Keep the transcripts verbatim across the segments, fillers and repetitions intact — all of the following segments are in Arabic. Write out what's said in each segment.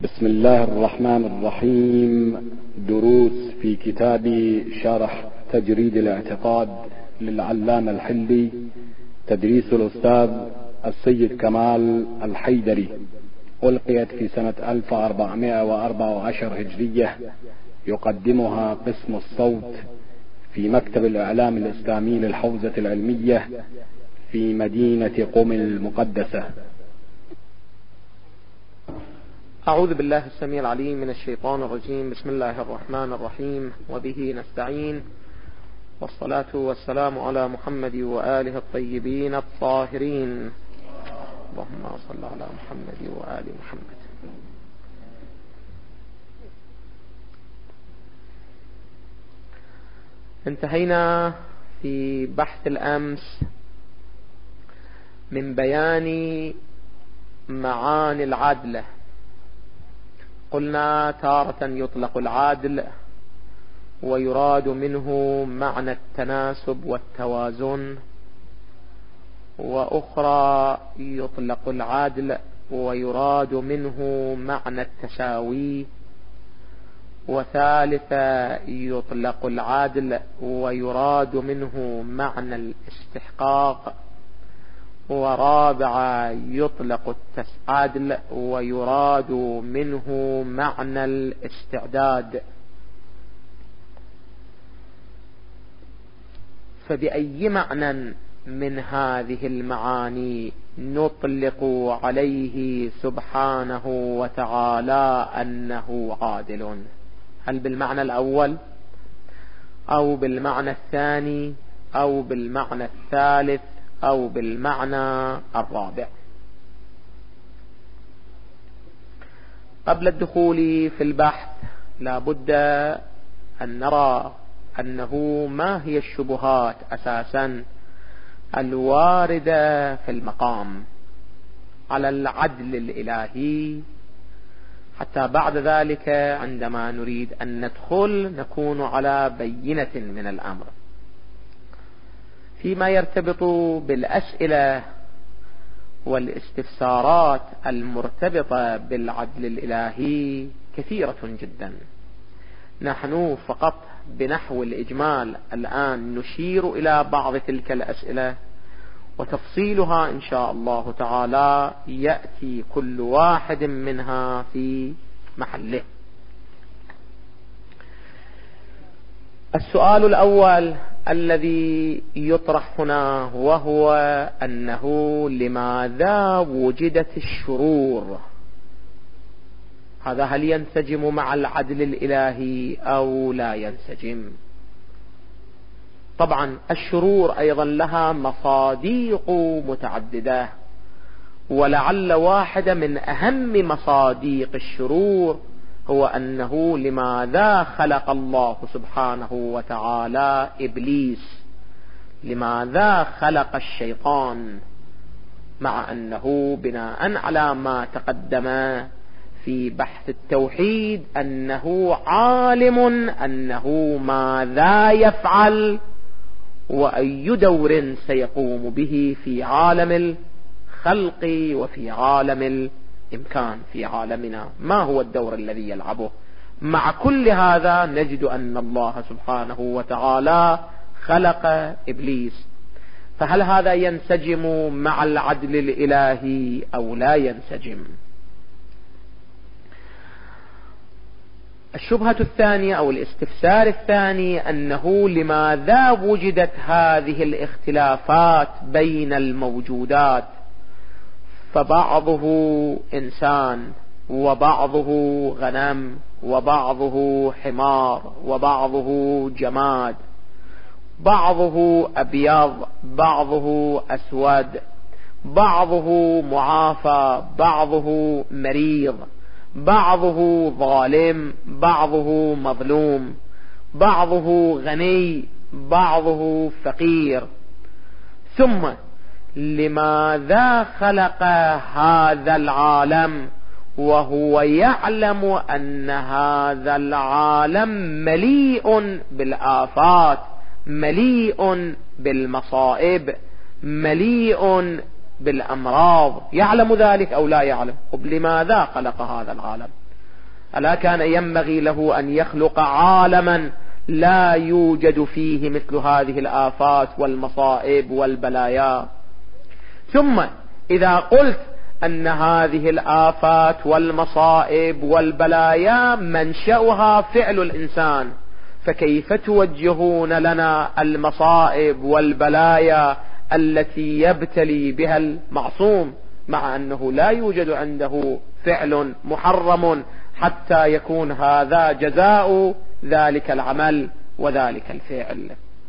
بسم الله الرحمن الرحيم. دروس في كتاب شرح تجريد الاعتقاد للعلامة الحلي، تدريس الأستاذ السيد كمال الحيدري، ألقيت في سنة ألف وأربعمائة وأربعة عشر هجرية. يقدمها قسم الصوت في مكتب الإعلام الإسلامي للحوزة العلمية في مدينة قم المقدسة. أعوذ بالله السميع العليم من الشيطان الرجيم. بسم الله الرحمن الرحيم، وبه نستعين، والصلاة والسلام على محمد وآله الطيبين الطاهرين. اللهم صل على محمد وآل محمد. انتهينا في بحث الأمس من بيان معاني العدل. قلنا تارة يطلق العدل ويراد منه معنى التناسب والتوازن، وأخرى يطلق العدل ويراد منه معنى التساوي، وثالثة يطلق العدل ويراد منه معنى الاستحقاق، ورابعة يطلق العدل ويراد منه معنى الاستعداد. فبأي معنى من هذه المعاني نطلق عليه سبحانه وتعالى أنه عادل؟ هل بالمعنى الأول أو بالمعنى الثاني أو بالمعنى الثالث أو بالمعنى الرابع؟ قبل الدخول في البحث لا بد أن نرى أنه ما هي الشبهات أساسا الواردة في المقام على العدل الإلهي، حتى بعد ذلك عندما نريد أن ندخل نكون على بينة من الأمر. فيما يرتبط بالأسئلة والاستفسارات المرتبطة بالعدل الإلهي كثيرة جدا. نحن فقط بنحو الإجمال الآن نشير إلى بعض تلك الأسئلة، وتفصيلها إن شاء الله تعالى يأتي كل واحد منها في محله. السؤال الأول الذي يطرح هنا وهو أنه لماذا وجدت الشرور؟ هذا هل ينسجم مع العدل الإلهي أو لا ينسجم؟ طبعا الشرور أيضا لها مصاديق متعددة، ولعل واحدة من أهم مصاديق الشرور هو أنه لماذا خلق الله سبحانه وتعالى إبليس؟ لماذا خلق الشيطان؟ مع أنه بناء على ما تقدم في بحث التوحيد أنه عالم أنه ماذا يفعل وأي دور سيقوم به في عالم الخلق وفي عالم الإمكان، في عالمنا ما هو الدور الذي يلعبه. مع كل هذا نجد أن الله سبحانه وتعالى خلق إبليس. فهل هذا ينسجم مع العدل الإلهي أو لا ينسجم؟ الشبهة الثانية أو الاستفسار الثاني أنه لماذا وجدت هذه الاختلافات بين الموجودات؟ فبعضه إنسان، وبعضه غنم، وبعضه حمار، وبعضه جماد، بعضه أبيض، بعضه أسود، بعضه معافى، بعضه مريض، بعضه ظالم، بعضه مظلوم، بعضه غني، بعضه فقير. ثم لماذا خلق هذا العالم وهو يعلم أن هذا العالم مليء بالآفات، مليء بالمصائب، مليء بالأمراض؟ يعلم ذلك أو لا يعلم؟ طب لماذا خلق هذا العالم؟ ألا كان ينبغي له أن يخلق عالما لا يوجد فيه مثل هذه الآفات والمصائب والبلايا. ثم إذا قلت أن هذه الآفات والمصائب والبلايا منشأها فعل الإنسان، فكيف توجهون لنا المصائب والبلايا التي يبتلي بها المعصوم، مع أنه لا يوجد عنده فعل محرم حتى يكون هذا جزاء ذلك العمل وذلك الفعل؟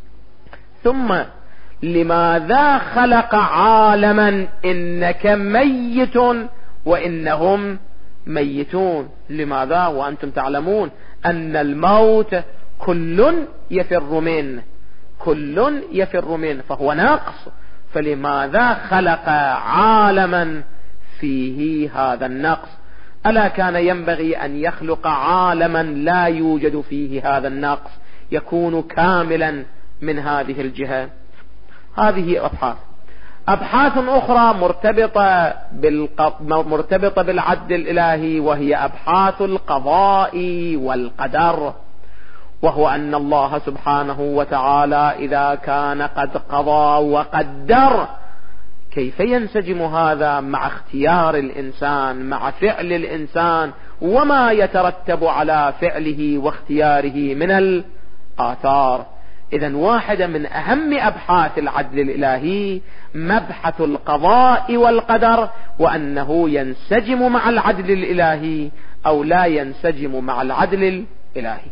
ثم لماذا خلق عالما إنك ميت وإنهم ميتون؟ لماذا وأنتم تعلمون أن الموت كل يفر منه، كل يفر منه، فهو ناقص، فلماذا خلق عالما فيه هذا النقص؟ ألا كان ينبغي أن يخلق عالما لا يوجد فيه هذا النقص، يكون كاملا من هذه الجهة؟ هذه أبحاث أبحاث أخرى مرتبطة بالق... مرتبطة بالعدل الإلهي، وهي أبحاث القضاء والقدر، وهو أن الله سبحانه وتعالى إذا كان قد قضى وقدر، كيف ينسجم هذا مع اختيار الإنسان، مع فعل الإنسان وما يترتب على فعله واختياره من الآثار؟ إذن واحدة من أهم أبحاث العدل الإلهي مبحث القضاء والقدر، وأنه ينسجم مع العدل الإلهي أو لا ينسجم مع العدل الإلهي.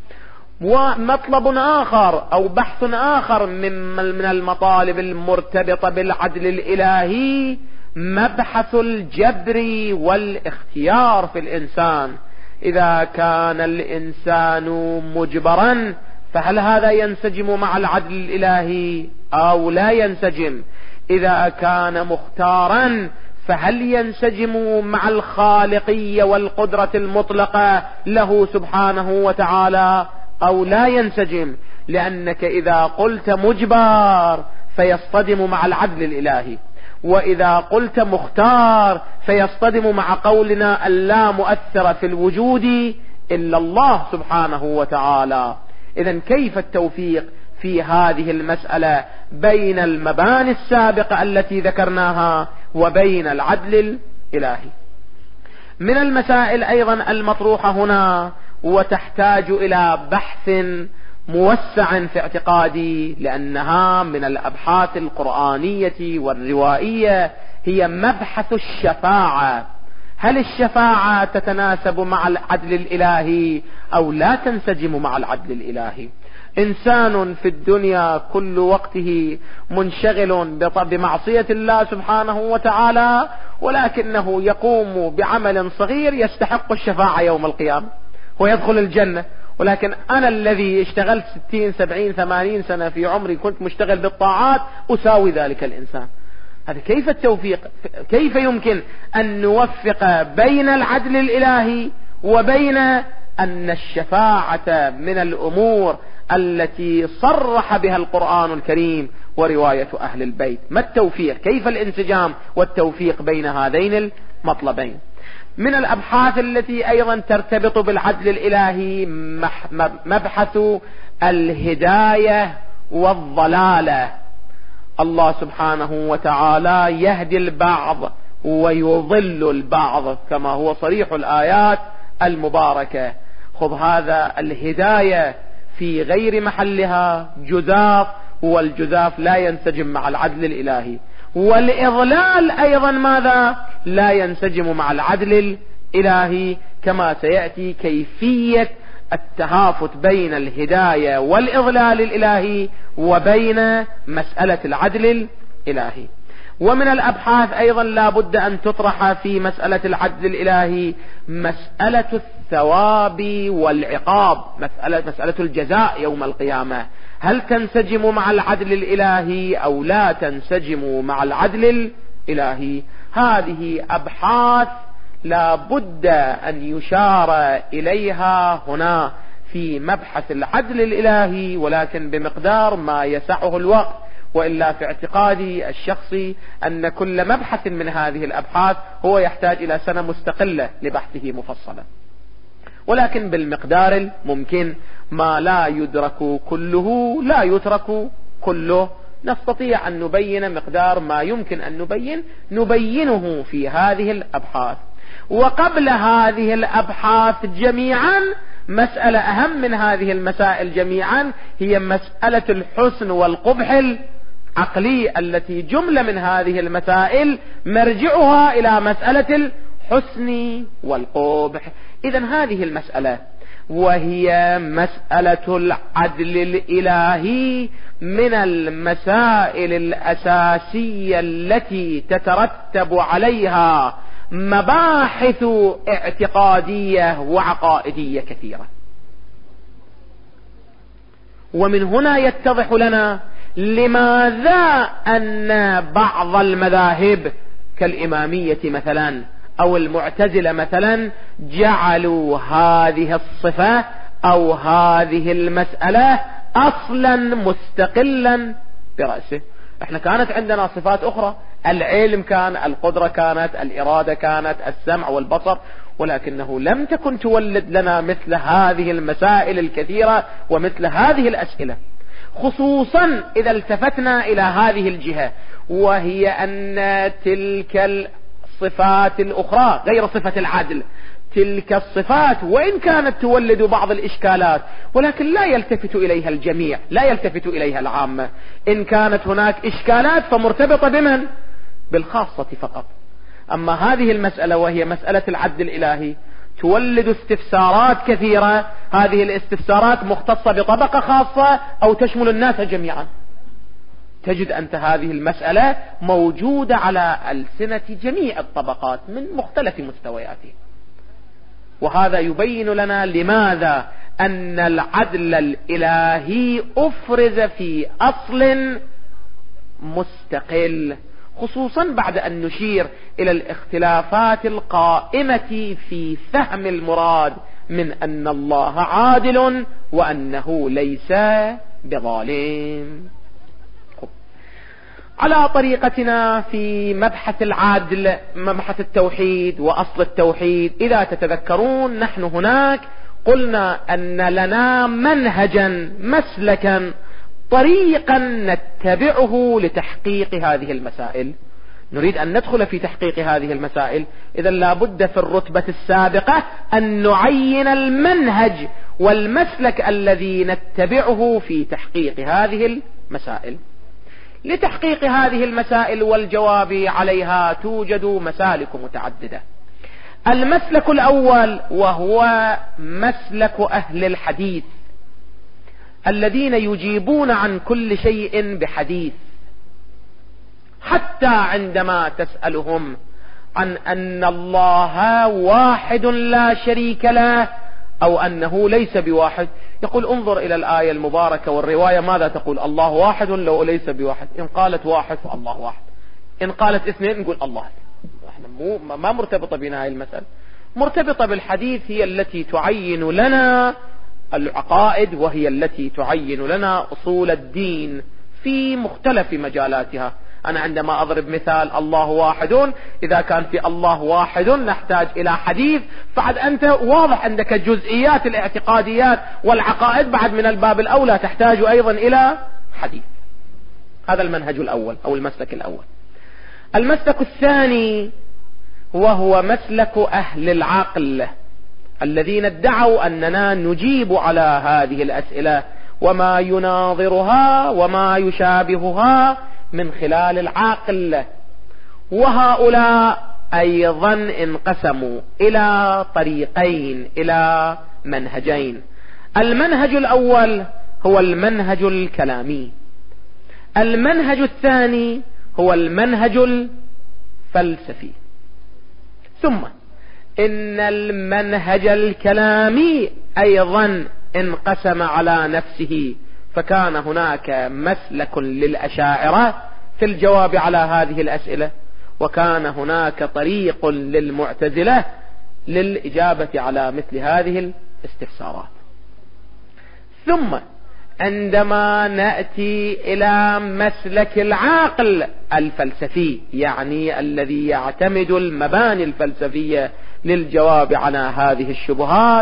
ومطلب آخر أو بحث آخر من من المطالب المرتبطة بالعدل الإلهي مبحث الجبر والاختيار في الإنسان. إذا كان الإنسان مجبرا فهل هذا ينسجم مع العدل الإلهي أو لا ينسجم؟ إذا كان مختارا فهل ينسجم مع الخالقية والقدرة المطلقة له سبحانه وتعالى أو لا ينسجم؟ لأنك إذا قلت مجبر فيصطدم مع العدل الإلهي، وإذا قلت مختار فيصطدم مع قولنا اللا مؤثر في الوجود إلا الله سبحانه وتعالى. إذن كيف التوفيق في هذه المسألة بين المباني السابقة التي ذكرناها وبين العدل الإلهي؟ من المسائل أيضا المطروحة هنا وتحتاج إلى بحث موسع في اعتقادي، لأنها من الأبحاث القرآنية والروائية، هي مبحث الشفاعة. هل الشفاعة تتناسب مع العدل الإلهي أو لا تنسجم مع العدل الإلهي؟ إنسان في الدنيا كل وقته منشغل بمعصية الله سبحانه وتعالى، ولكنه يقوم بعمل صغير يستحق الشفاعة يوم القيامة ويدخل الجنة، ولكن أنا الذي اشتغلت ستين سبعين ثمانين سنة في عمري كنت مشتغل بالطاعات أساوي ذلك الإنسان. هذا كيف التوفيق؟ كيف يمكن أن نوفق بين العدل الإلهي وبين أن الشفاعة من الأمور التي صرح بها القرآن الكريم ورواية أهل البيت؟ ما التوفيق؟ كيف الانسجام والتوفيق بين هذين المطلبين؟ من الأبحاث التي أيضا ترتبط بالعدل الإلهي مبحث الهداية والضلالة. الله سبحانه وتعالى يهدي البعض ويضل البعض كما هو صريح الآيات المباركة. خذ هذا الهداية في غير محلها جزاف، والجزاف لا ينسجم مع العدل الإلهي، والإضلال أيضا ماذا؟ لا ينسجم مع العدل الإلهي، كما سيأتي كيفية التهافت بين الهداية والإضلال الإلهي وبين مسألة العدل الإلهي. ومن الأبحاث أيضا لا بد أن تطرح في مسألة العدل الإلهي مسألة الثواب والعقاب، مسألة, مسألة الجزاء يوم القيامة. هل تنسجم مع العدل الإلهي أو لا تنسجم مع العدل الإلهي؟ هذه أبحاث لا بد أن يشار إليها هنا في مبحث العدل الإلهي، ولكن بمقدار ما يسعه الوقت، وإلا في اعتقادي الشخصي أن كل مبحث من هذه الأبحاث هو يحتاج إلى سنة مستقلة لبحثه مفصلا. ولكن بالمقدار الممكن، ما لا يدرك كله لا يترك كله. نستطيع أن نبين مقدار ما يمكن أن نبين نبينه في هذه الأبحاث. وقبل هذه الأبحاث جميعا مسألة أهم من هذه المسائل جميعا هي مسألة الحسن والقبح العقلي، التي جملة من هذه المسائل مرجعها إلى مسألة الحسن والقبح. إذن هذه المسألة وهي مسألة العدل الإلهي من المسائل الأساسية التي تترتب عليها مباحث اعتقادية وعقائدية كثيرة. ومن هنا يتضح لنا لماذا أن بعض المذاهب كالإمامية مثلا أو المعتزلة مثلا جعلوا هذه الصفة أو هذه المسألة أصلا مستقلا برأسه. احنا كانت عندنا صفات أخرى، العلم كان، القدرة كانت، الإرادة كانت، السمع والبصر، ولكنه لم تكن تولد لنا مثل هذه المسائل الكثيرة ومثل هذه الأسئلة، خصوصا إذا التفتنا إلى هذه الجهة، وهي أن تلك الصفات الأخرى غير صفة العدل، تلك الصفات وإن كانت تولد بعض الإشكالات ولكن لا يلتفت إليها الجميع، لا يلتفت إليها العامة. إن كانت هناك إشكالات فمرتبطة بمن؟ بالخاصة فقط. أما هذه المسألة وهي مسألة العدل الإلهي تولد استفسارات كثيرة، هذه الاستفسارات مختصة بطبقة خاصة أو تشمل الناس جميعا. تجد أنت هذه المسألة موجودة على ألسنة جميع الطبقات من مختلف مستوياته، وهذا يبين لنا لماذا أن العدل الإلهي أفرز في أصل مستقل، خصوصا بعد أن نشير إلى الاختلافات القائمة في فهم المراد من أن الله عادل وأنه ليس بظالم. على طريقتنا في مبحث العدل، مبحث التوحيد وأصل التوحيد، إذا تتذكرون نحن هناك قلنا أن لنا منهجا مسلكا طريقا نتبعه لتحقيق هذه المسائل. نريد أن ندخل في تحقيق هذه المسائل، إذا لابد في الرتبة السابقة أن نعين المنهج والمسلك الذي نتبعه في تحقيق هذه المسائل. لتحقيق هذه المسائل والجواب عليها توجد مسالك متعددة. المسلك الأول وهو مسلك أهل الحديث الذين يجيبون عن كل شيء بحديث، حتى عندما تسألهم عن أن الله واحد لا شريك له أو أنه ليس بواحد، يقول انظر إلى الآية المباركة والرواية ماذا تقول؟ الله واحد لو ليس بواحد. إن قالت واحد فالله واحد، إن قالت اثنين نقول الله. احنا مو ما مرتبطة بنا هاي المسألة، مرتبطة بالحديث، هي التي تعين لنا العقائد وهي التي تعين لنا أصول الدين في مختلف مجالاتها. أنا عندما أضرب مثال الله واحد، إذا كان في الله واحد نحتاج إلى حديث، فعد أنت واضح عندك جزئيات الاعتقاديات والعقائد، بعد من الباب الأولى تحتاج أيضا إلى حديث. هذا المنهج الأول أو المسلك الأول. المسلك الثاني وهو مسلك أهل العقل الذين ادعوا أننا نجيب على هذه الأسئلة وما يناظرها وما يشابهها من خلال العقل. وهؤلاء أيضا انقسموا إلى طريقين، إلى منهجين. المنهج الأول هو المنهج الكلامي، المنهج الثاني هو المنهج الفلسفي. ثم إن المنهج الكلامي أيضا انقسم على نفسه، فكان هناك مسلك للأشاعرة في الجواب على هذه الأسئلة، وكان هناك طريق للمعتزلة للإجابة على مثل هذه الاستفسارات. ثم عندما نأتي إلى مسلك العقل الفلسفي، يعني الذي يعتمد المباني الفلسفية للجواب على هذه الشبهات،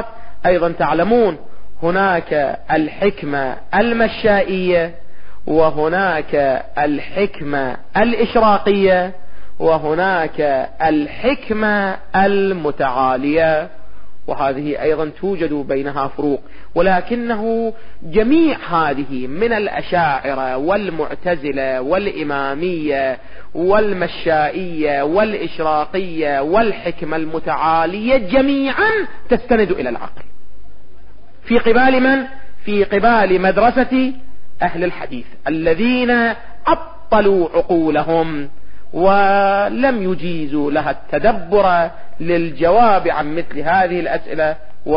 أيضا تعلمون هناك الحكمة المشائية، وهناك الحكمة الإشراقية، وهناك الحكمة المتعالية، وهذه أيضا توجد بينها فروق، ولكنه جميع هذه من الأشاعرة والمعتزلة والإمامية والمشائية والإشراقية والحكمة المتعالية جميعا تستند إلى العقل، في قبال من؟ في قبال مدرسة أهل الحديث الذين عطلوا عقولهم ولم يجيزوا لها التدبر للجواب عن مثل هذه الأسئلة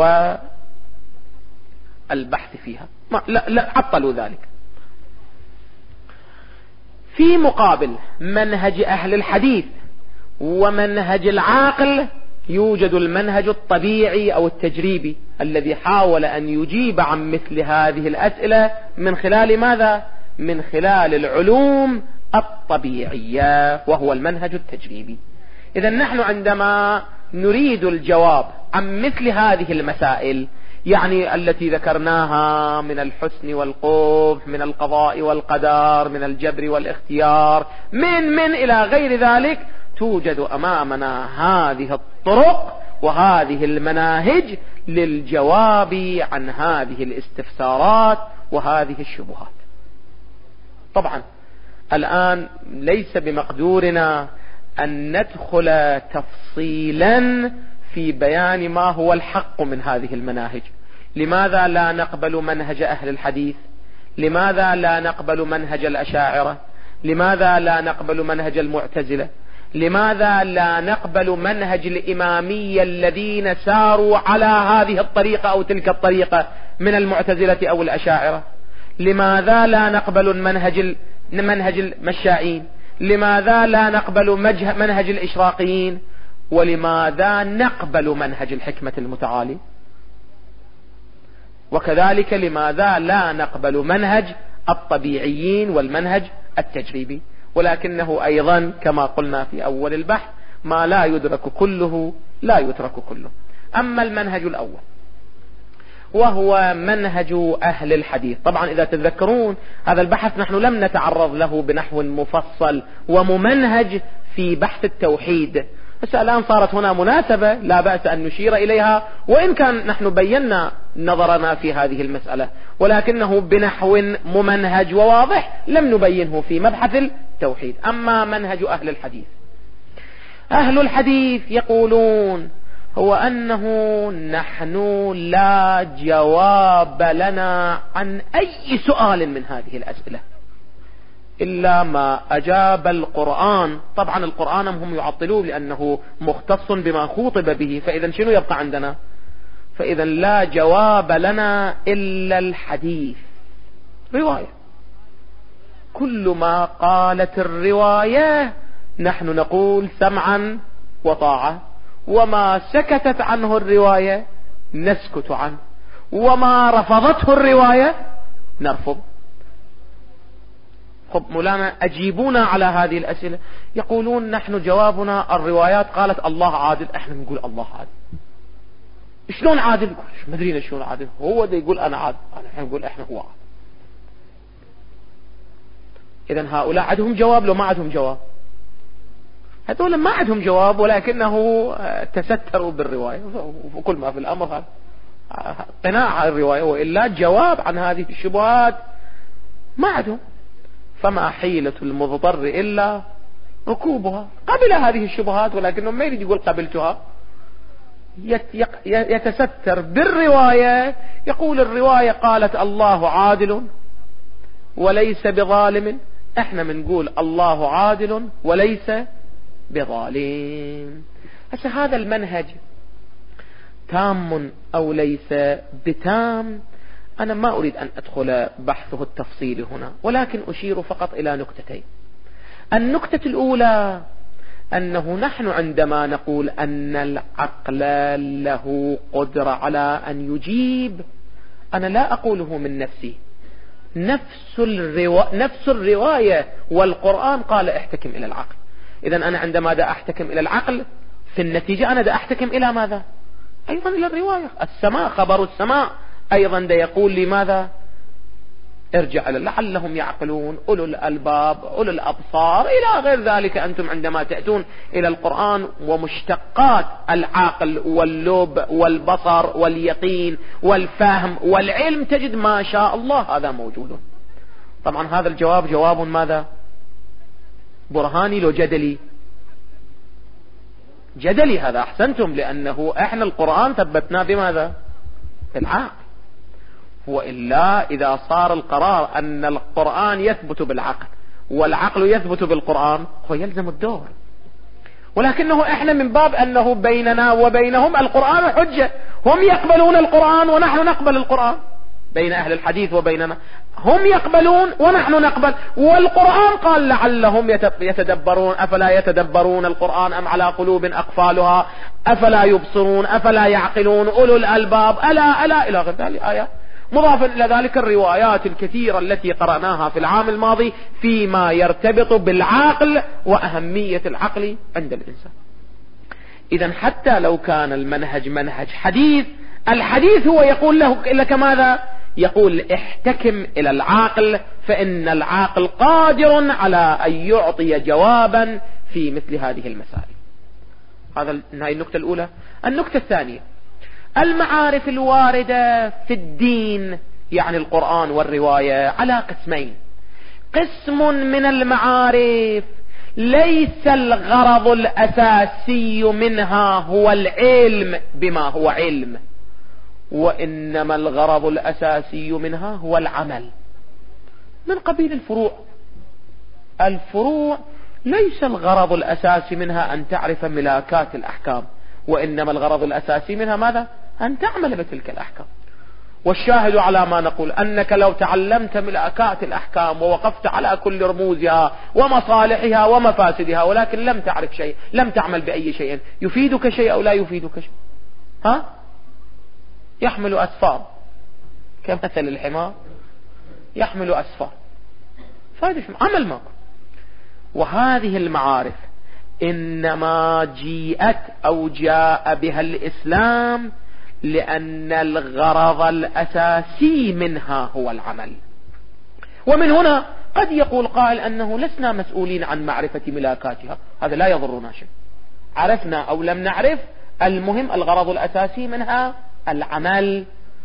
والبحث فيها، ما لا, لا عطلوا ذلك. في مقابل منهج أهل الحديث ومنهج العاقل يوجد المنهج الطبيعي أو التجريبي الذي حاول أن يجيب عن مثل هذه الأسئلة من خلال ماذا؟ من خلال العلوم الطبيعية، وهو المنهج التجريبي. إذا نحن عندما نريد الجواب عن مثل هذه المسائل، يعني التي ذكرناها من الحسن والقبح، من القضاء والقدر، من الجبر والاختيار، من من إلى غير ذلك، توجد أمامنا هذه الطرق وهذه المناهج للجواب عن هذه الاستفسارات وهذه الشبهات. طبعا الآن ليس بمقدورنا أن ندخل تفصيلا في بيان ما هو الحق من هذه المناهج. لماذا لا نقبل منهج أهل الحديث؟ لماذا لا نقبل منهج الأشاعرة؟ لماذا لا نقبل منهج المعتزلة؟ لماذا لا نقبل منهج الإمامية الذين ساروا على هذه الطريقة أو تلك الطريقة من المعتزلة أو الأشاعرة؟ لماذا لا نقبل المنهج منهج المشائين؟ لماذا لا نقبل منهج الإشراقيين؟ ولماذا نقبل منهج الحكمة المتعالي؟ وكذلك لماذا لا نقبل منهج الطبيعيين والمنهج التجريبي؟ ولكنه أيضا كما قلنا في أول البحث، ما لا يدرك كله لا يترك كله. أما المنهج الأول وهو منهج أهل الحديث، طبعا إذا تذكرون هذا البحث نحن لم نتعرض له بنحو مفصل وممنهج في بحث التوحيد، بس الآن صارت هنا مناسبة لا بأس أن نشير إليها، وإن كان نحن بينا نظرنا في هذه المسألة، ولكنه بنحو ممنهج وواضح لم نبينه في مبحث التوحيد. أما منهج أهل الحديث، أهل الحديث يقولون هو أنه نحن لا جواب لنا عن أي سؤال من هذه الأسئلة إلا ما أجاب القرآن. طبعا القرآن هم يعطلوه لأنه مختص بما خوطب به، فإذا شنو يبقى عندنا؟ فإذا لا جواب لنا إلا الحديث، رواية. كل ما قالت الرواية نحن نقول سمعا وطاعة، وما سكتت عنه الرواية نسكت عنه، وما رفضته الرواية نرفض. خب مولانا أجيبونا على هذه الأسئلة. يقولون نحن جوابنا الروايات قالت الله عادل، احنا نقول الله عادل. شلون عادل؟ ما ادري شلون عادل، هو ده يقول انا عادل، احنا نقول احنا هو عادل. اذا هؤلاء عندهم جواب لو ما عندهم جواب؟ هذول ما عندهم جواب، ولكنه تستروا بالرواية، وكل ما في الأمر هذا قناع الرواية، وإلا جواب عن هذه الشبهات ما عندهم. فما حيلة المضطر إلا ركوبها. قبل هذه الشبهات ولكنه ما يريد يقول قبلتها، يتستر بالرواية، يقول الرواية قالت الله عادل وليس بظالم، احنا بنقول الله عادل وليس بظالم. هسه هذا المنهج تام أو ليس بتام، أنا ما أريد أن أدخل بحثه التفصيلي هنا، ولكن أشير فقط إلى نكتتين. النكتة الأولى أنه نحن عندما نقول أن العقل له قدرة على أن يجيب، أنا لا أقوله من نفسي، نفس, الروا... نفس الرواية والقرآن قال احتكم إلى العقل. إذن أنا عندما دا أحتكم إلى العقل في النتيجة أنا دا أحتكم إلى ماذا؟ أيضا إلى الرواية. السماء، خبر السماء أيضا ده يقول لماذا؟ ارجع لعلهم يعقلون، أولو الألباب، أولو الأبصار، إلى غير ذلك. أنتم عندما تأتون إلى القرآن ومشتقات العقل واللب والبصر واليقين والفهم والعلم تجد ما شاء الله هذا موجود. طبعا هذا الجواب جواب ماذا؟ برهاني لو جدلي؟ جدلي هذا. أحسنتم، لأنه إحنا القرآن ثبتناه بماذا؟ بالعقل. وإلا إذا صار القرار أن القرآن يثبت بالعقل والعقل يثبت بالقرآن هو يلزم الدور، ولكنه إحنا من باب أنه بيننا وبينهم القرآن حجة، هم يقبلون القرآن ونحن نقبل القرآن، بين أهل الحديث وبيننا هم يقبلون ونحن نقبل. والقرآن قال لعلهم يتدبرون، أفلا يتدبرون القرآن أم على قلوب أقفالها أفلا يبصرون أفلا يعقلون أولو الألباب ألا ألا إلى غير ذلك آيات. مضافا إلى ذلك الروايات الكثيرة التي قرأناها في العام الماضي فيما يرتبط بالعقل وأهمية العقل عند الإنسان. إذا حتى لو كان المنهج منهج حديث، الحديث هو يقول له لك ماذا؟ يقول احتكم إلى العقل، فإن العقل قادر على أن يعطي جوابا في مثل هذه المسائل. هذا هاي النقطة الأولى. النقطة الثانية، المعارف الواردة في الدين يعني القرآن والرواية على قسمين. قسم من المعارف ليس الغرض الأساسي منها هو العلم بما هو علم، وإنما الغرض الأساسي منها هو العمل، من قبيل الفروع. الفروع ليس الغرض الأساسي منها أن تعرف ملاكات الأحكام، وإنما الغرض الأساسي منها ماذا؟ أن تعمل بتلك الأحكام. والشاهد على ما نقول أنك لو تعلمت ملاكات الأحكام ووقفت على كل رموزها ومصالحها ومفاسدها ولكن لم تعرف شيء، لم تعمل بأي شيء، يفيدك شيء أو لا يفيدك شيء؟ ها؟ يحمل أسفار كمثل الحمار يحمل أسفار، فهذا عمل ما. وهذه المعارف إنما جيءت أو جاء بها الإسلام لأن الغرض الأساسي منها هو العمل. ومن هنا قد يقول قائل أنه لسنا مسؤولين عن معرفة ملاكاتها، هذا لا يضرنا شيء، عرفنا أو لم نعرف، المهم الغرض الأساسي منها العمل.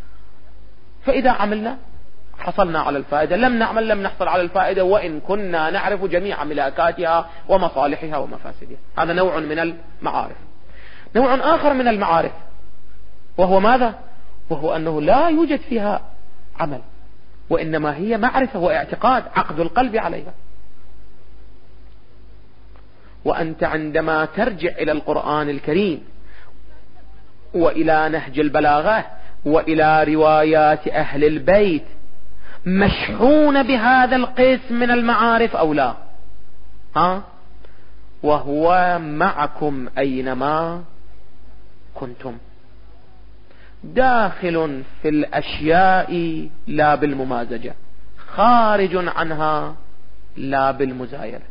فإذا عملنا حصلنا على الفائدة، لم نعمل لم نحصل على الفائدة، وإن كنا نعرف جميع ملاكاتها ومصالحها ومفاسدها. هذا نوع من المعارف. نوع آخر من المعارف وهو ماذا؟ وهو أنه لا يوجد فيها عمل، وإنما هي معرفة واعتقاد، عقد القلب عليها. وأنت عندما ترجع إلى القرآن الكريم وإلى نهج البلاغة وإلى روايات أهل البيت مشحون بهذا القسم من المعارف أو لا؟ ها؟ وهو معكم أينما كنتم، داخل في الأشياء لا بالممازجة، خارج عنها لا بالمزايلة.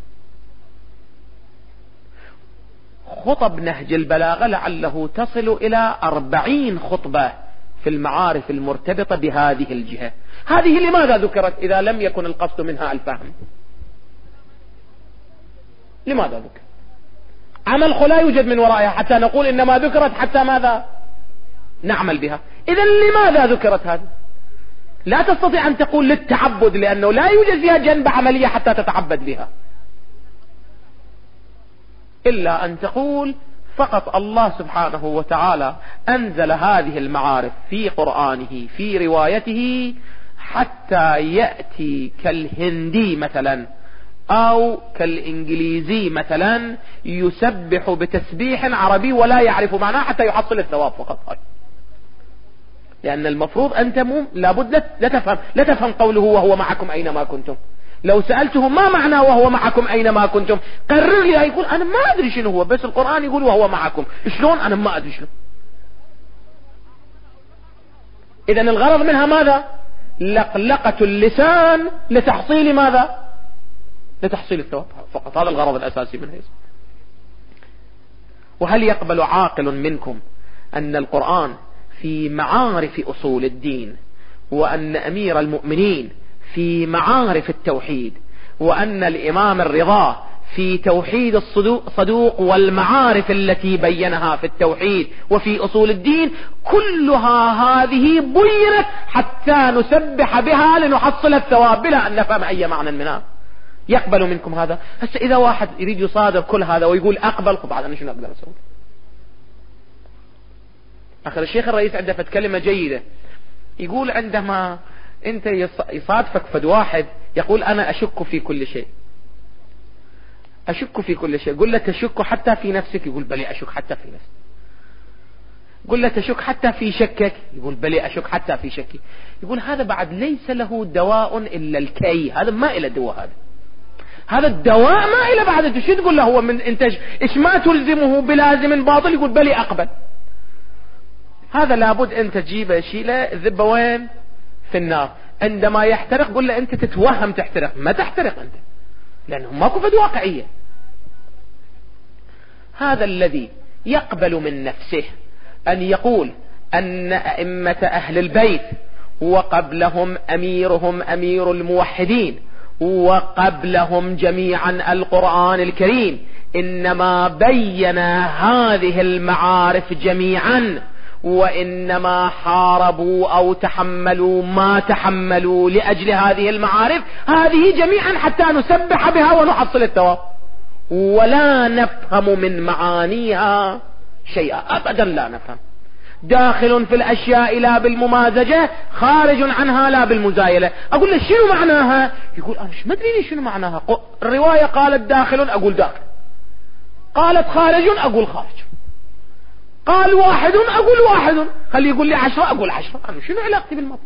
خطب نهج البلاغة لعله تصل إلى أربعين خطبة في المعارف المرتبطة بهذه الجهة. هذه لماذا ذكرت إذا لم يكن القصد منها الفهم؟ لماذا ذكر؟ عمل لا يوجد من ورائها حتى نقول إنما ذكرت حتى ماذا؟ نعمل بها. إذن لماذا ذكرت هذه؟ لا تستطيع أن تقول للتعبد، لأنه لا يوجد فيها جنبة عملية حتى تتعبد بها، إلا أن تقول فقط الله سبحانه وتعالى أنزل هذه المعارف في قرآنه في روايته حتى يأتي كالهندي مثلا أو كالإنجليزي مثلا يسبح بتسبيح عربي ولا يعرف معناه حتى يحصل الثواب فقط. لأن المفروض أنت مو لابد لا تفهم لا تفهم قوله وهو معكم أينما كنتم. لو سألته ما معنى وهو معكم أينما كنتم قرر لي، يقول أنا ما أدري شنو هو، بس القرآن يقول وهو معكم، شلون أنا ما أدري شنو. إذن الغرض منها ماذا؟ لقلقة اللسان لتحصيل ماذا؟ لتحصيل الثواب فقط. هذا الغرض الأساسي منها. وهل يقبل عاقل منكم أن القرآن في معارف أصول الدين، وأن أمير المؤمنين في معارف التوحيد، وأن الإمام الرضا في توحيد الصدوق والمعارف التي بينها في التوحيد وفي أصول الدين، كلها هذه بينت حتى نسبح بها لنحصل الثواب بلا أن نفهم أي معنى منها. يقبل منكم هذا؟ هسه إذا واحد يريد يصادر كل هذا ويقول أقبل، بعد أنا شنو أقدر أسوي؟ آخر الشيخ الرئيس عنده فت كلمة جيدة، يقول عندما أنت يصادفك فد واحد يقول أنا أشك في كل شيء، أشك في كل شيء، قل له تشك حتى في نفسك، يقول بلي أشك حتى في نفسك. قل له تشك حتى في شكك، يقول بلي أشك حتى في شكي. يقول هذا بعد ليس له دواء إلا الكي، هذا ما إله دواء، هذا هذا الدواء ما إله بعد. شو تقول له هو من إنتاج إيش ما تلزمه بلازم باطل، يقول بلي أقبل. هذا لابد أنت تجيبه شيله الذبة وين؟ في النار. عندما يحترق قل له أنت تتوهم تحترق، ما تحترق أنت، لأنه ماكو فد واقعية. هذا الذي يقبل من نفسه أن يقول أن أئمة أهل البيت وقبلهم أميرهم أمير الموحدين وقبلهم جميعا القرآن الكريم إنما بين هذه المعارف جميعا، وإنما حاربوا أو تحملوا ما تحملوا لأجل هذه المعارف هذه جميعا حتى نسبح بها ونحصل الثواب، ولا نفهم من معانيها شيئا أبدا، لا نفهم. داخل في الأشياء لا بالممازجة، خارج عنها لا بالمزايلة. أقول له شنو معناها؟ يقول أنا مش مدري شنو معناها. الرواية قالت داخل أقول داخل، قالت خارج أقول خارج، قال واحد أقول واحد، خلي يقول لي عشرة أقول عشرة. أنا شنو علاقتي بالمطلب؟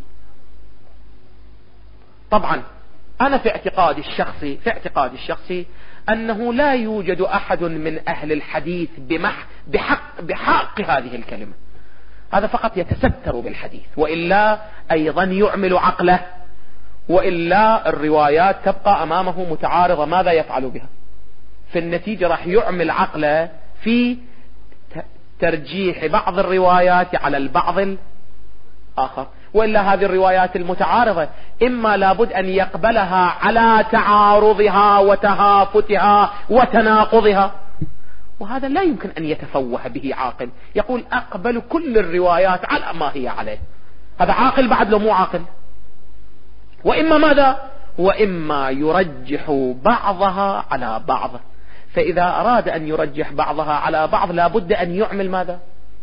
طبعا أنا في اعتقادي الشخصي في اعتقادي الشخصي أنه لا يوجد أحد من أهل الحديث بمح بحق بحق هذه الكلمة، هذا فقط يتستر بالحديث، وإلا أيضا يعمل عقله، وإلا الروايات تبقى أمامه متعارضة، ماذا يفعل بها؟ في النتيجة راح يعمل عقله في ترجيح بعض الروايات على البعض الآخر، وإلا هذه الروايات المتعارضة إما لابد أن يقبلها على تعارضها وتهافتها وتناقضها، وهذا لا يمكن أن يتفوه به عاقل يقول أقبل كل الروايات على ما هي عليه. هذا عاقل بعد لو مو عاقل. وإما ماذا؟ وإما يرجح بعضها على بعض، فإذا أراد أن يرجح بعضها على بعض لابد أن يعمل ماذا؟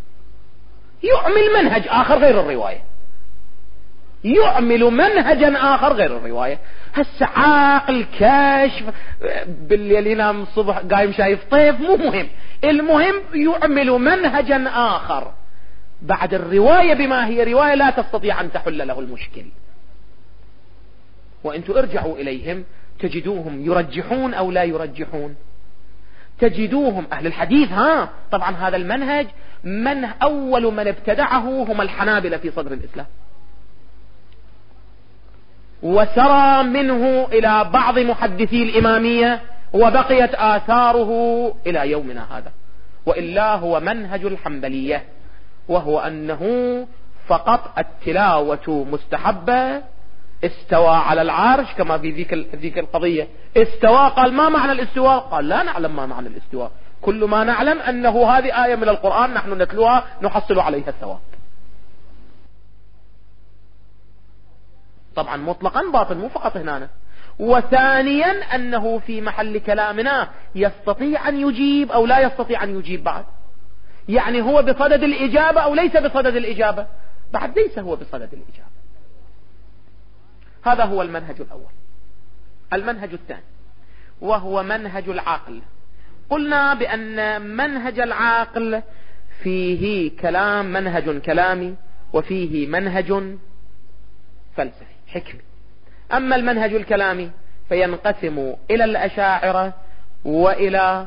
يعمل منهج آخر غير الرواية، يعمل منهجا آخر غير الرواية. هسه عاقل كاشف بالليل ينام الصبح قايم شايف طيف مو مهم، المهم يعمل منهجا آخر بعد الرواية بما هي رواية لا تستطيع أن تحل له المشكل. وأنتم ارجعوا إليهم تجدوهم يرجحون أو لا يرجحون، تجدوهم أهل الحديث. ها طبعا هذا المنهج من أول من ابتدعه هم الحنابلة في صدر الإسلام، وسرى منه إلى بعض محدثي الإمامية، وبقيت آثاره إلى يومنا هذا. وإلا هو منهج الحنبلية، وهو أنه فقط التلاوة مستحبة. استوى على العرش كما في ذيك ذيك القضية، استوى قال ما معنى الاستواء؟ قال لا نعلم ما معنى الاستواء، كل ما نعلم أنه هذه آية من القرآن نحن نتلوها نحصل عليها الثواب. طبعا مطلقا باطل مو فقط هنا. وثانيا أنه في محل كلامنا يستطيع أن يجيب أو لا يستطيع أن يجيب بعد، يعني هو بصدد الإجابة أو ليس بصدد الإجابة؟ بعد ليس هو بصدد الإجابة. هذا هو المنهج الأول. المنهج الثاني وهو منهج العقل. قلنا بأن منهج العقل فيه كلام، منهج كلامي، وفيه منهج فلسفي حكمي. أما المنهج الكلامي فينقسم إلى الأشاعرة وإلى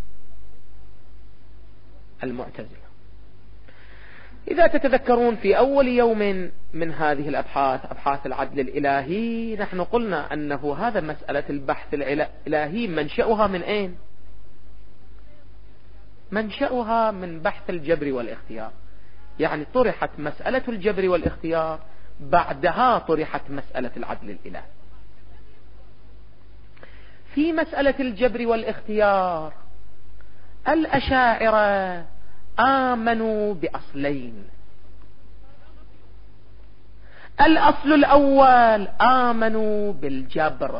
المعتزلة. إذا تتذكرون في أول يوم من هذه الأبحاث، أبحاث العدل الإلهي، نحن قلنا أنه هذا مسألة البحث الإلهي منشأها من أين؟ منشأها من بحث الجبر والاختيار. يعني طرحت مسألة الجبر والاختيار، بعدها طرحت مسألة العدل الإلهي. في مسألة الجبر والاختيار الأشاعرة آمنوا بأصلين. الأصل الأول آمنوا بالجبر.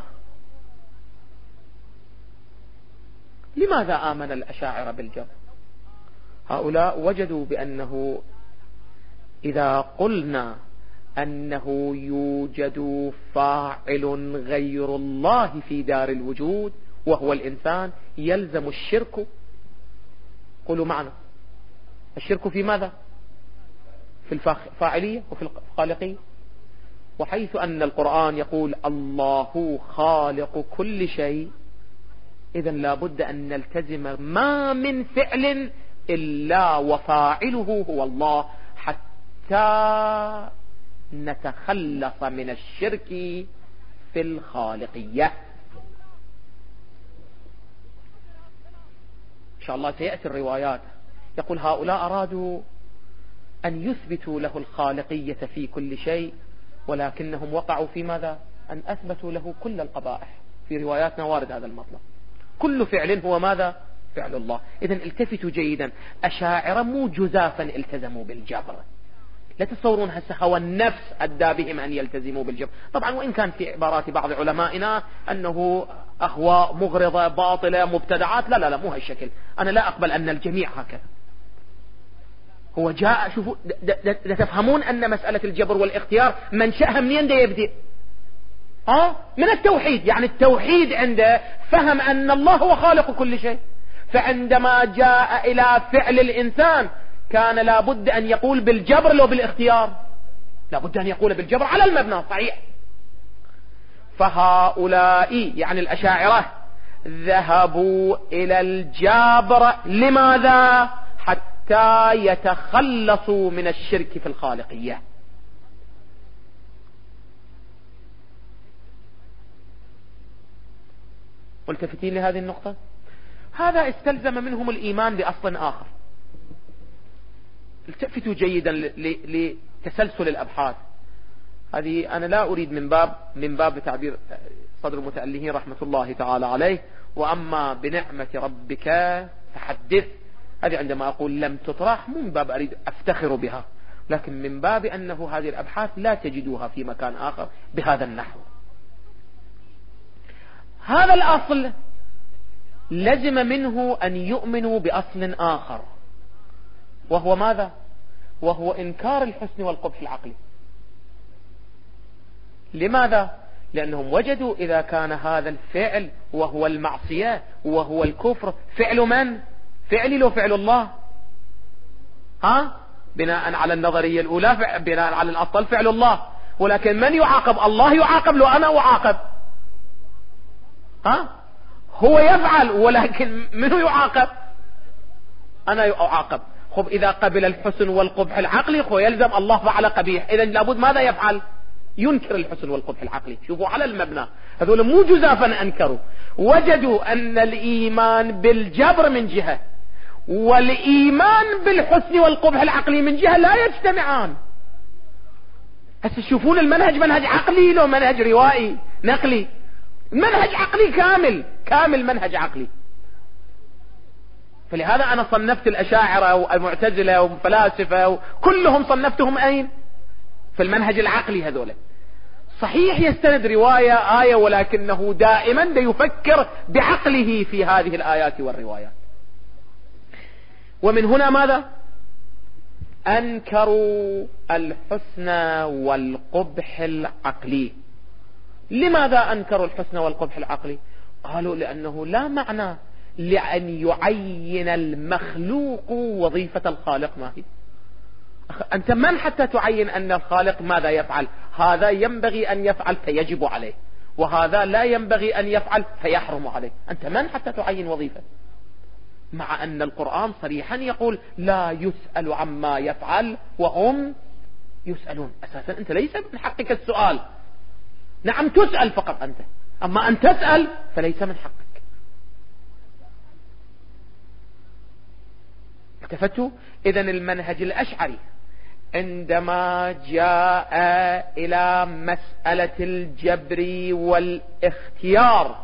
لماذا آمن الأشاعرة بالجبر؟ هؤلاء وجدوا بأنه إذا قلنا أنه يوجد فاعل غير الله في دار الوجود وهو الإنسان يلزم الشرك. قولوا معنا، الشرك في ماذا؟ في الفاعلية وفي الخالقية. وحيث أن القرآن يقول الله خالق كل شيء، إذن لا بد أن نلتزم ما من فعل إلا وفاعله هو الله، حتى نتخلص من الشرك في الخالقية. إن شاء الله سيأتي الروايات. يقول هؤلاء أرادوا أن يثبتوا له الخالقية في كل شيء، ولكنهم وقعوا في ماذا؟ أن أثبتوا له كل القبائح. في رواياتنا وارد هذا المطلب، كل فعل هو ماذا؟ فعل الله. إذن التفتوا جيدا، أشاعرة مو جزافا التزموا بالجبر. لا تتصورون هسه هو النفس أدى بهم أن يلتزموا بالجبر. طبعا وإن كان في عبارات بعض علمائنا أنه أهواء مغرضة باطلة مبتدعات، لا لا لا مو هالشكل. أنا لا أقبل أن الجميع هكذا. هو جاء، شوفوا تفهمون أن مسألة الجبر والاختيار منشأها منين دا يبدأ؟ ها؟ من التوحيد. يعني التوحيد عنده فهم أن الله هو خالق كل شيء، فعندما جاء إلى فعل الإنسان كان لابد أن يقول بالجبر لو بالاختيار، لابد أن يقول بالجبر على المبنى صحيح. فهؤلاء يعني الأشاعرة ذهبوا إلى الجبر. لماذا؟ حتى يتخلصوا من الشرك في الخالقية. ملتفتين لهذه النقطة؟ هذا استلزم منهم الإيمان بأصل آخر. التفتوا جيدا لتسلسل الأبحاث هذه. أنا لا أريد من باب من باب تعبير صدر المتألهين رحمة الله تعالى عليه، وأما بنعمة ربك فحدث. هذه عندما أقول لم تطرح مو من باب أريد أفتخر بها، لكن من باب أنه هذه الأبحاث لا تجدوها في مكان آخر بهذا النحو. هذا الأصل لزم منه أن يؤمنوا بأصل آخر، وهو ماذا؟ وهو إنكار الحسن والقبح العقلي. لماذا؟ لأنهم وجدوا إذا كان هذا الفعل وهو المعصية وهو الكفر فعل من؟ فعلي لو فعل الله. ها؟ بناء على النظرية الأولى، بناء على الأصل فعل الله، ولكن من يعاقب؟ الله يعاقب لو أنا أعاقب. ها؟ هو يفعل، ولكن منه يعاقب؟ أنا أعاقب. خب إذا قبل الحسن والقبح العقلي خو يلزم الله فعل قبيح، إذا لابد ماذا يفعل؟ ينكر الحسن والقبح العقلي. شوفوا على المبنى، هذول مو جزافا أنكروا، وجدوا أن الإيمان بالجبر من جهة والإيمان بالحسن والقبح العقلي من جهة لا يجتمعان. هسه تشوفون المنهج منهج عقلي لو منهج روائي نقلي؟ منهج عقلي كامل، كامل منهج عقلي. فلهذا أنا صنفت الأشاعرة والمعتزلة والفلاسفة وكلهم صنفتهم أين؟ في المنهج العقلي. هذول صحيح يستند رواية آية، ولكنه دائما دا يفكر بعقله في هذه الآيات والروايات. ومن هنا ماذا؟ أنكروا الحسن والقبح العقلي. لماذا أنكروا الحسن والقبح العقلي؟ قالوا لأنه لا معنى لأن يعين المخلوق وظيفة الخالق. ما هي؟ أنت من حتى تعين أن الخالق ماذا يفعل؟ هذا ينبغي أن يفعل فيجب عليه، وهذا لا ينبغي أن يفعل فيحرم عليه. أنت من حتى تعين وظيفة؟ مع أن القرآن صريحا يقول لا يسأل عما يفعل وهم يسألون. أساسا أنت ليس من حقك السؤال. نعم تسأل فقط أنت، أما أن تسأل فليس من حقك. التفتوا؟ إذن المنهج الأشعري عندما جاء إلى مسألة الجبر والاختيار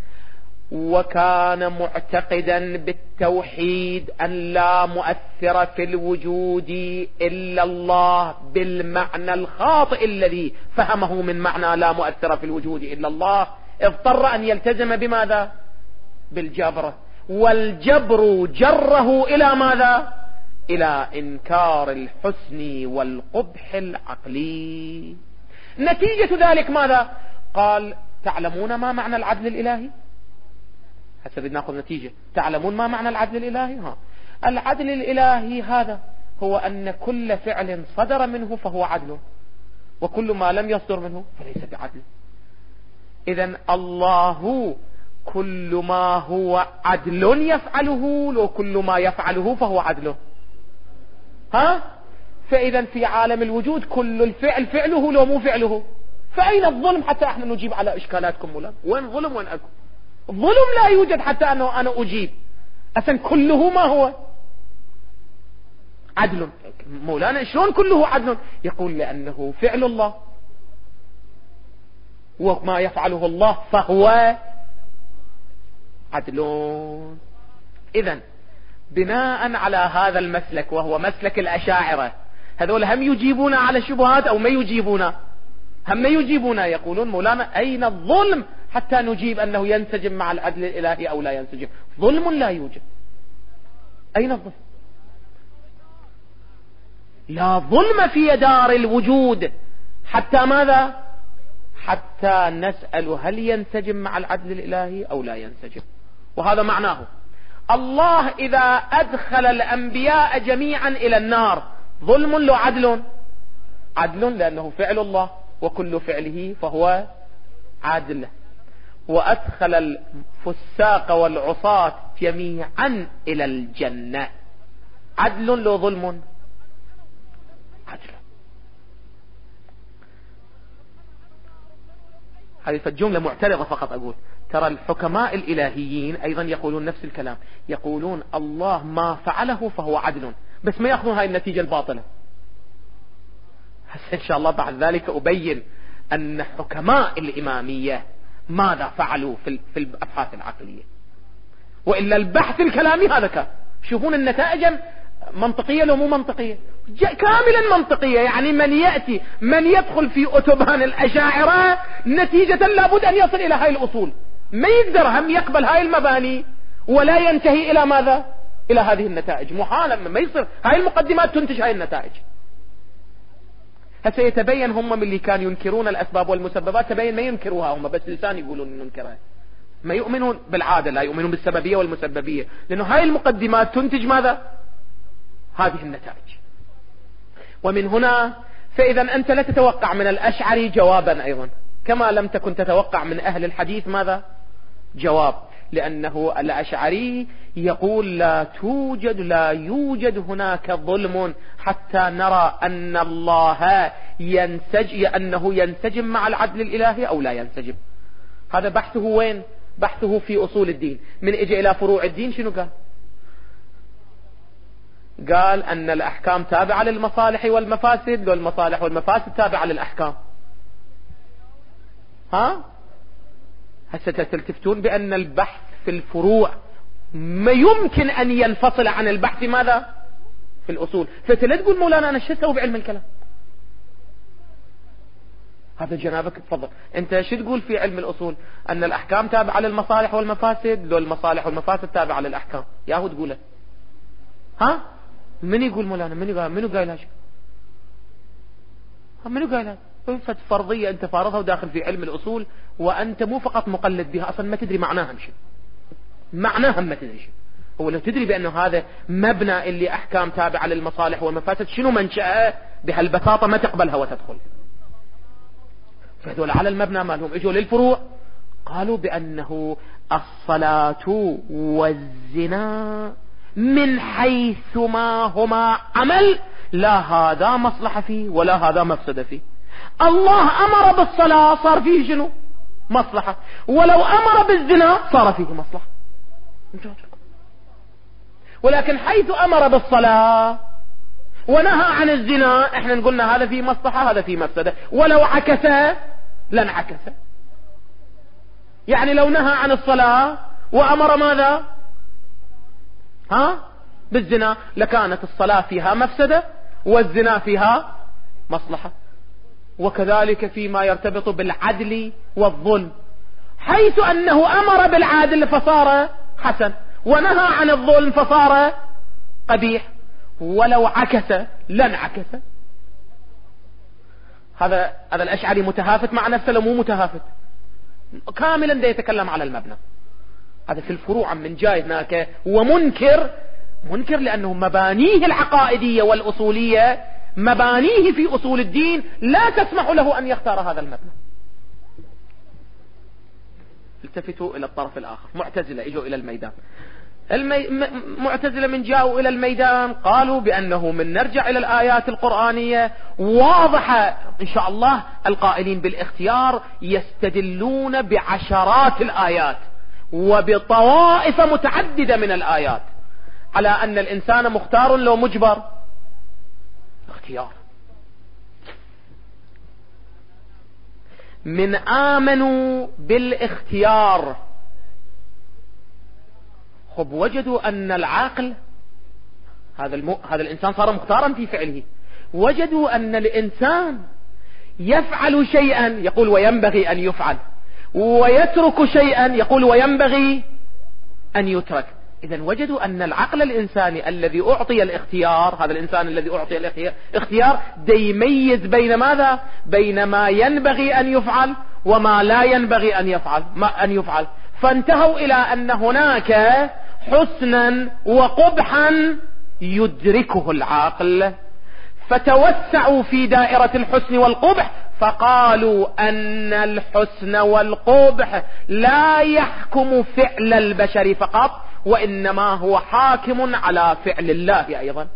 وكان معتقدا بالتوحيد أن لا مؤثر في الوجود إلا الله بالمعنى الخاطئ الذي فهمه من معنى لا مؤثر في الوجود إلا الله، اضطر أن يلتزم بماذا؟ بالجبر، والجبر جره إلى ماذا؟ إلى إنكار الحسن والقبح العقلي. نتيجة ذلك ماذا؟ قال تعلمون ما معنى العدل الإلهي؟ هسه بدنا ناخذ نتيجة. تعلمون ما معنى العدل الإلهي؟ ها. العدل الإلهي هذا هو أن كل فعل صدر منه فهو عدل، وكل ما لم يصدر منه فليس بعدل. إذن الله كل ما هو عدل يفعله، لو كل ما يفعله فهو عدل. ها؟ فإذا في عالم الوجود كل الفعل فعله لو مو فعله، فأين الظلم حتى احنا نجيب على إشكالاتكم؟ ولا وين ظلم وين أكو؟ ظلم لا يوجد حتى أنه أنا أجيب. أصلا كله ما هو عدل. مولانا شلون كله عدل؟ يقول لأنه فعل الله، وما يفعله الله فهو عدل. إذن بناء على هذا المسلك وهو مسلك الأشاعرة، هذول هم يجيبون على الشبهات أو ما يجيبون؟ هم ما يجيبون. يقولون مولانا أين الظلم حتى نجيب أنه ينسجم مع العدل الإلهي أو لا ينسجم؟ ظلم لا يوجد. أين الظلم؟ لا ظلم في دار الوجود حتى ماذا؟ حتى نسأل هل ينسجم مع العدل الإلهي أو لا ينسجم. وهذا معناه الله إذا أدخل الأنبياء جميعا إلى النار ظلم لو عدل؟ عدل، لأنه فعل الله وكل فعله فهو عادل. وأدخل الفساق والعصاة جميعا إلى الجنة عدل لو ظلم؟ عدل. هذه الجملة معترضة فقط. أقول ترى الحكماء الإلهيين أيضا يقولون نفس الكلام، يقولون الله ما فعله فهو عدل، بس ما يأخذون هاي النتيجة الباطلة. هسه إن شاء الله بعد ذلك أبين أن حكماء الإمامية ماذا فعلوا في في الأبحاث العقلية. وإلا البحث الكلامي هذا كان شوفون النتائج منطقية لو مو منطقية؟ كاملا منطقية. يعني من يأتي من يدخل في أتبان الأشاعرة نتيجة لابد أن يصل إلى هاي الأصول، ما يقدر هم يقبل هاي المباني ولا ينتهي إلى ماذا؟ إلى هذه النتائج. محالا، ما يصير هاي المقدمات تنتج هاي النتائج. هسه يتبين هم من اللي كانوا ينكرون الأسباب والمسببات تبين ما ينكروها هم، بس لسان يقولون ننكرها. ما يؤمنون بالعادة، لا يؤمنون بالسببية والمسببية، لأنه هاي المقدمات تنتج ماذا؟ هذه النتائج. ومن هنا فإذا أنت لا تتوقع من الأشعري جوابا أيضا، كما لم تكن تتوقع من أهل الحديث ماذا؟ جواب. لأنه الأشعري يقول لا توجد لا يوجد هناك ظلم حتى نرى أن الله ينسج أنه ينسجم مع العدل الإلهي أو لا ينسجم. هذا بحثه وين؟ بحثه في أصول الدين. من اجى إلى فروع الدين شنو قال؟ قال أن الأحكام تابعة للمصالح والمفاسد، والمصالح والمفاسد تابعة للأحكام. ها؟ هسه تلتفتون بأن البحث في الفروع ما يمكن أن ينفصل عن البحث ماذا؟ في الأصول. فتلا تقول مولانا أنا شو أسوي بعلم الكلام؟ هذا جنابك تفضل. أنت شو تقول في علم الأصول؟ أن الأحكام تابعة للمصالح والمفاسد، لو المصالح والمفاسد تابعة للأحكام. ياهو تقوله؟ ها؟ من يقول مولانا؟ من قال؟ منو قايل هالشيء؟ منو قايل هذا؟ فت فرضية أنت فارضها وداخل في علم الأصول، وأنت مو فقط مقلد بها، أصلا ما تدري معناها شيء. معناها ما تدري شيء. هو لو تدري بأنه هذا مبنى اللي أحكام تابعة للمصالح والمفاسد شنو منشأه بهالبساطة ما تقبلها وتدخل. فهذول على المبنى مالهم اجوا للفروع قالوا بأنه الصلاة والزنا من حيث ما هما عمل لا هذا مصلحة فيه ولا هذا مفسدة فيه. الله أمر بالصلاة صار فيه شنو؟ مصلحة. ولو أمر بالزنا صار فيه مصلحة. ولكن حيث أمر بالصلاة ونهى عن الزنا، احنا نقولنا هذا في مصلحة هذا في مفسدة. ولو عكس لانعكس. يعني لو نهى عن الصلاة وأمر ماذا؟ ها؟ بالزنا، لكانت الصلاة فيها مفسدة والزنا فيها مصلحة. وكذلك فيما يرتبط بالعدل والظلم، حيث أنه أمر بالعدل فصار حسن، ونهى عن الظلم فصار قبيح. ولو عكس لانعكس. هذا هذا الأشعري متهافت مع نفسه لو مو متهافت؟ كاملا ده يتكلم على المبنى. هذا في الفروع من جاي هناك ومنكر، منكر لأنه مبانيه العقائدية والأصولية، مبانيه في أصول الدين لا تسمح له أن يختار هذا المبنى. التفتوا إلى الطرف الآخر، معتزلة اجوا إلى الميدان. المي... معتزلة من جاءوا إلى الميدان قالوا بأنه من نرجع إلى الآيات القرآنية واضحة إن شاء الله. القائلين بالاختيار يستدلون بعشرات الآيات وبطوائف متعددة من الآيات على أن الإنسان مختار لو مجبر. اختيار. من آمنوا بالاختيار، خب وجدوا أن العاقل هذا المو... هذا الإنسان صار مختارا في فعله. وجدوا أن الإنسان يفعل شيئا يقول وينبغي أن يفعل، ويترك شيئا يقول وينبغي أن يترك. إذن وجدوا أن العقل الإنساني الذي أعطي الاختيار، هذا الإنسان الذي أعطي الاختيار دا يميز بين ماذا؟ بين ما ينبغي أن يفعل وما لا ينبغي أن يفعل ما أن يفعل. فانتهوا إلى أن هناك حسنا وقبحا يدركه العقل، فتوسعوا في دائرة الحسن والقبح، فقالوا أن الحسن والقبح لا يحكم فعل البشر فقط، وإنما هو حاكم على فعل الله أيضا.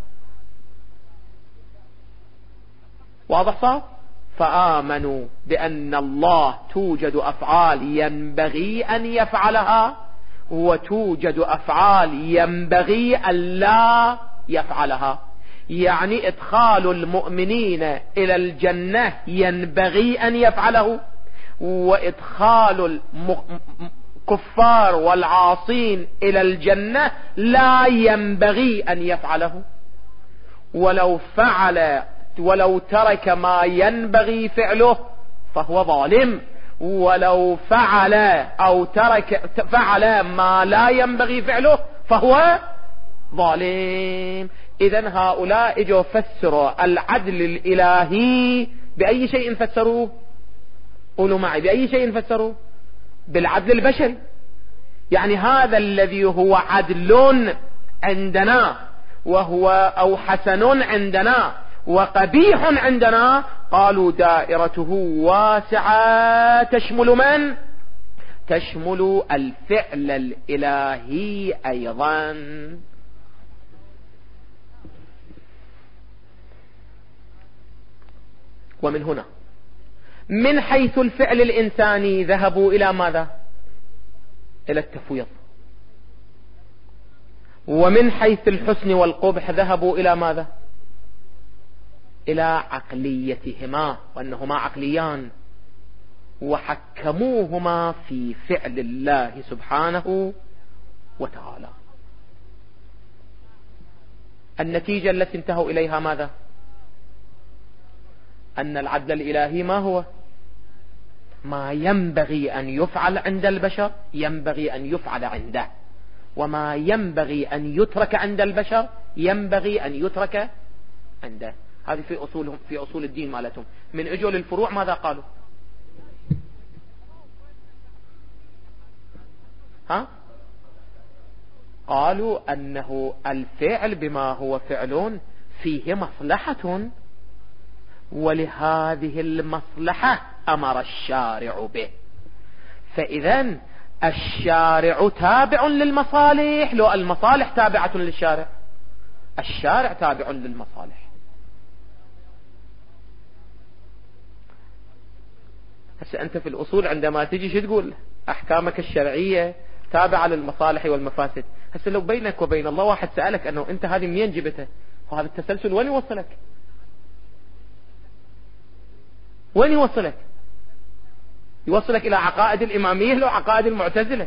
واضح صار؟ فآمنوا بأن الله توجد أفعال ينبغي أن يفعلها وتوجد أفعال ينبغي أن لا يفعلها. يعني إدخال المؤمنين إلى الجنة ينبغي أن يفعله، وإدخال الكفار والعاصين إلى الجنة لا ينبغي أن يفعله. ولو فعل ولو ترك ما ينبغي فعله فهو ظالم، ولو فعل أو ترك فعل ما لا ينبغي فعله فهو ظالم. إذن هؤلاء اجوا فسروا العدل الإلهي بأي شيء فسروه؟ قولوا معي، بأي شيء فسروه؟ بالعدل البشري. يعني هذا الذي هو عدل عندنا وهو أو حسن عندنا وقبيح عندنا، قالوا دائرته واسعة تشمل من؟ تشمل الفعل الإلهي أيضا. ومن هنا من حيث الفعل الإنساني ذهبوا إلى ماذا؟ إلى التفويض. ومن حيث الحسن والقبح ذهبوا إلى ماذا؟ إلى عقليتهما، وأنهما عقليان، وحكموهما في فعل الله سبحانه وتعالى. النتيجة التي انتهوا إليها ماذا؟ أن العدل الإلهي ما هو؟ ما ينبغي أن يفعل عند البشر ينبغي أن يفعل عنده، وما ينبغي أن يترك عند البشر ينبغي أن يترك عنده. هذه في أصولهم، في أصول الدين مالتهم. من اجوا للفروع ماذا قالوا؟ ها؟ قالوا أنه الفعل بما هو فعل فيه مصلحة، ولهذه المصلحة أمر الشارع به. فإذا الشارع تابع للمصالح، لو المصالح تابعة للشارع، الشارع تابع للمصالح. هسه أنت في الأصول عندما تجي شو تقول؟ أحكامك الشرعية تابعة للمصالح والمفاسد. هسه لو بينك وبين الله واحد سألك أنه أنت هذه منين جبتها؟ وهذا التسلسل وين يوصلك؟ وين يوصلك؟ يوصلك إلى عقائد الإمامية لو عقائد المعتزلة.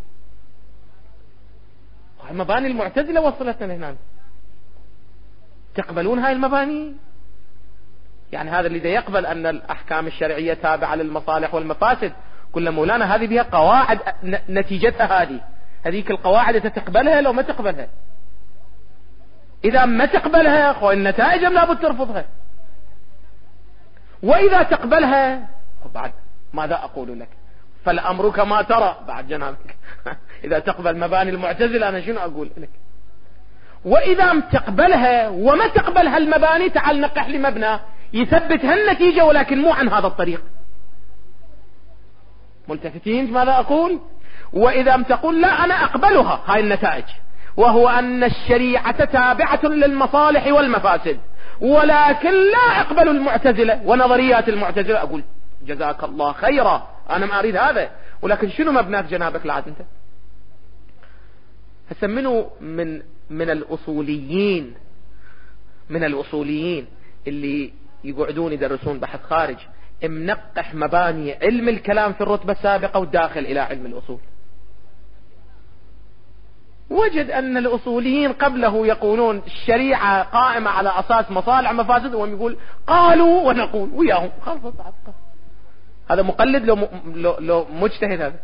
مباني المعتزلة وصلتنا هنا. تقبلون هاي المباني؟ يعني هذا اللي يقبل أن الأحكام الشرعية تابعة للمصالح والمفاسد، كل مولانا هذه بها قواعد نتيجتها هذه هذيك القواعد تقبلها لو ما تقبلها. إذا ما تقبلها خو النتائج لابد ترفضها، وإذا تقبلها بعد ماذا أقول لك؟ فالأمر كما ترى بعد جنابك. إذا تقبل مباني المعتزلة أنا شنو أقول لك؟ وإذا تقبلها وما تقبلها المباني تعال نقح لمبنى يثبت هالنتيجة ولكن مو عن هذا الطريق. ملتفتين ماذا أقول؟ وإذا تقول لا أنا أقبلها هاي النتائج، وهو أن الشريعة تابعة للمصالح والمفاسد، ولكن لا أقبل المعتزلة ونظريات المعتزلة، أقول جزاك الله خيرا أنا ما أريد هذا، ولكن شنو مبنات جنابك لعد أنت؟ فسمنوا من من الأصوليين من الأصوليين اللي يقعدون يدرسون بحث خارج منقح مباني علم الكلام في الرتبة السابقة وداخل إلى علم الأصول، وجد أن الأصوليين قبله يقولون الشريعة قائمة على أساس مصالح مفاسد، وهم يقول قالوا ونقول وياهم. خلصت. هذا مقلد لو, لو, لو مجتهد هذا.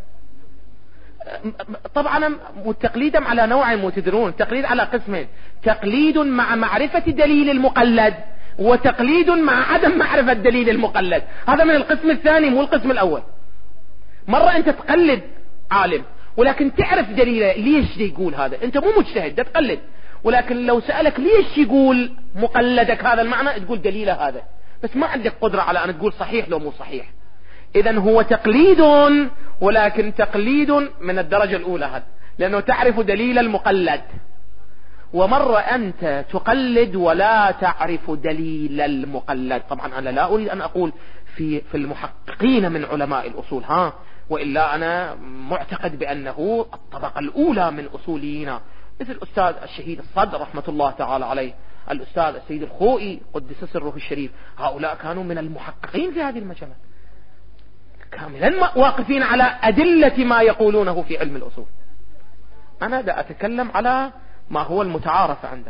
طبعا تقليدهم على نوعين، مو تدرون التقليد على قسمين: تقليد مع معرفة دليل المقلد، وتقليد مع عدم معرفة دليل المقلد. هذا من القسم الثاني مو القسم الأول. مرة أنت تقلد عالم ولكن تعرف دليله ليش يقول هذا، أنت مو مجتهد ده تقلد، ولكن لو سألك ليش يقول مقلدك هذا المعنى تقول دليله هذا، بس ما عندك قدرة على أن تقول صحيح لو مو صحيح. إذن هو تقليد، ولكن تقليد من الدرجة الأولى هذا، لأنه تعرف دليل المقلد. ومرة أنت تقلد ولا تعرف دليل المقلد. طبعا أنا لا أريد أن أقول في في المحققين من علماء الأصول ها، وإلا أنا معتقد بأنه الطبقة الأولى من أصولينا، مثل الأستاذ الشهيد الصدر رحمة الله تعالى عليه، الأستاذ السيد الخوئي قدس سره الشريف، هؤلاء كانوا من المحققين في هذه المجالات، كاملا واقفين على أدلة ما يقولونه في علم الأصول. أنا دا أتكلم على ما هو المتعارف عندنا،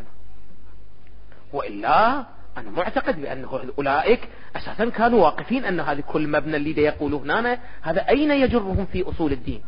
وإلا أنا معتقد بأن أولئك أساسا كانوا واقفين أن هذه كل مبنى اللي دا يقولوه هنا هذا أين يجرهم في أصول الدين.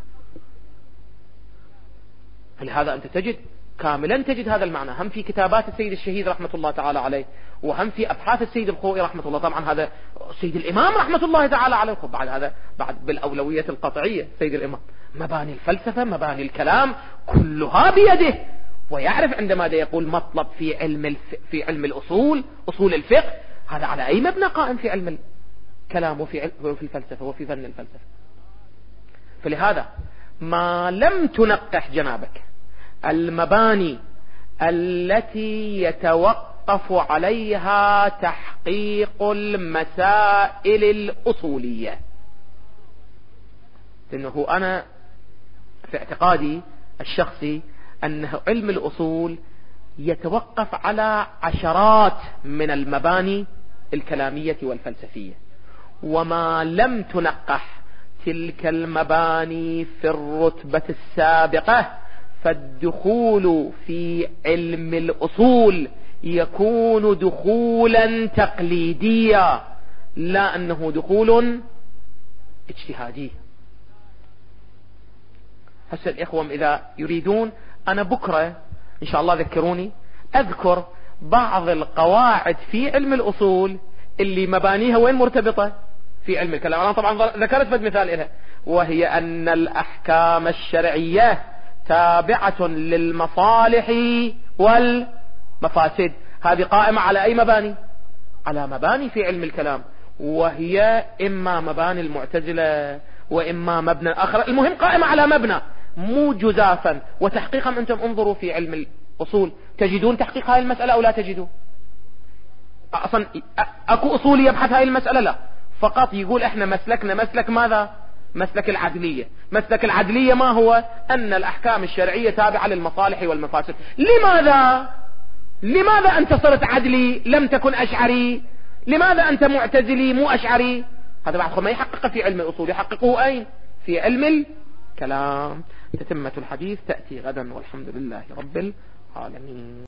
فلهذا أنت تجد كاملا تجد هذا المعنى هم في كتابات السيد الشهيد رحمة الله تعالى عليه، وهم في أبحاث السيد الخوئي رحمة الله. طبعا هذا السيد الإمام رحمة الله تعالى عليه، بعد هذا بعد بالأولوية القطعية السيد الإمام. مباني الفلسفة مباني الكلام كلها بيده، ويعرف عندما يقول مطلب في علم الف... في علم الأصول أصول الفقه هذا على أي مبنى قائم في علم الكلام وفي علم في الفلسفة وفي فن الفلسفة. فلهذا ما لم تنقح جنابك المباني التي يتوقف عليها تحقيق المسائل الأصولية، لأنه أنا في اعتقادي الشخصي أن علم الأصول يتوقف على عشرات من المباني الكلامية والفلسفية، وما لم تنقح تلك المباني في الرتبة السابقة فالدخول في علم الأصول يكون دخولا تقليديا، لا أنه دخول اجتهادي. هسه الإخوة إذا يريدون أنا بكرة إن شاء الله ذكروني أذكر بعض القواعد في علم الأصول اللي مبانيها وين مرتبطة في علم الكلام. أنا طبعا ذكرت فد مثال لها، وهي أن الأحكام الشرعية تابعة للمصالح والمفاسد. هذه قائمة على أي مباني؟ على مباني في علم الكلام، وهي إما مباني المعتزلة وإما مبنى آخر، المهم قائمة على مبنى مو جزافا. وتحقيقا أنتم انظروا في علم الأصول تجدون تحقيق هذه المسألة أو لا تجدون؟ أصلا أكو أصولي يبحث هذه المسألة؟ لا، فقط يقول إحنا مسلكنا مسلك ماذا؟ مسلك العدلية. مسلك العدلية ما هو؟ أن الأحكام الشرعية تابعة للمصالح والمفاسد. لماذا؟ لماذا أنت صرت عدلي لم تكن أشعري؟ لماذا أنت معتزلي مو أشعري؟ هذا بعضهم ما يحقق في علم الأصول، يحققه أين؟ في علم الكلام. تتمة الحديث تأتي غدا والحمد لله رب العالمين.